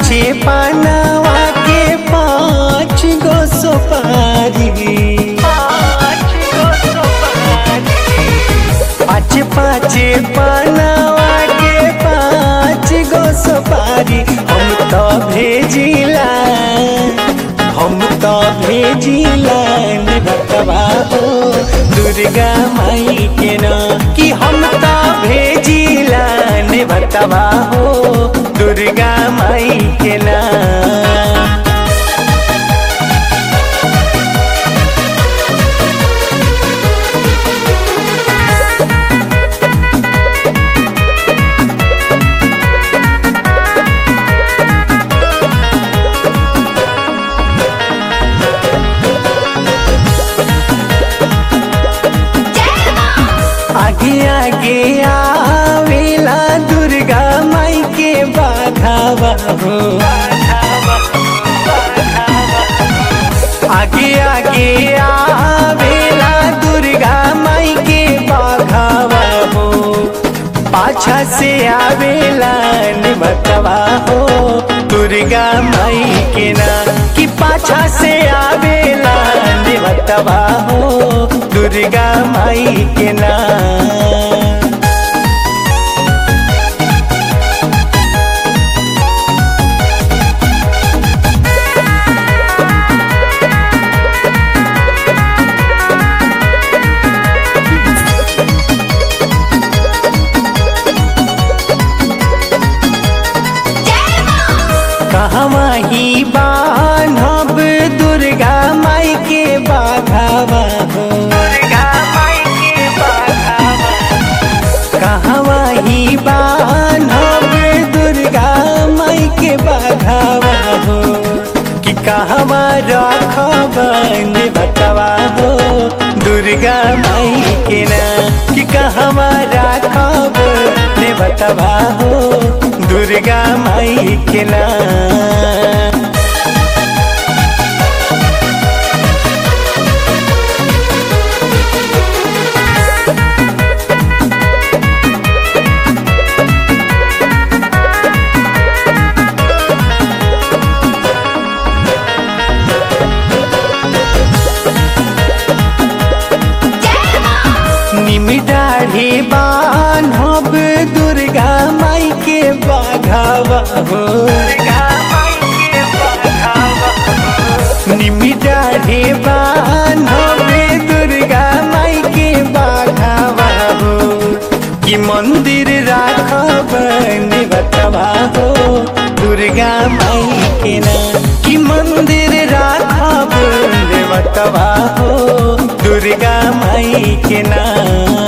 पाछे पानवा के पाँच गो सुपारी, पाछे पाछे पानवा के पाँच गो सुपारी। हम तो भेजिला बतवा हो दुर्गा माई के ना, कि हम तो भेजिला बतवा हो दुर्गा माई के ना। आगे आगे आवेला दुर्गा माई के बाघावा हो, आगे आगे आवेला दुर्गा माई के बाघावा हो। पाछा से आवेला बतवा हो दुर्गा माई के ना, कि पाछा से आवेला बतवा हो दुर्गा माई के ना। कहवा ही बान्हब दुर्गा माई के बाघावा हो, कहवा ही बान्हब दुर्गा माई के बाघावा हो, कि कहवा रखब बतवा हो दुर्गा माई के ना, कि कहवा रखब बतवा हो दुर्गा माई के ना। निमिडाढ़ी बान्हब दुर्गा माई के बाघावा हो, निमिडाढ़ी बान्हब दुर्गा माई के बाघावा हो, कि मंदिर राखब बतवा हो दुर्गा माई के ना, कि मंदिर राखब बतवा हो दुर्गा माई के ना।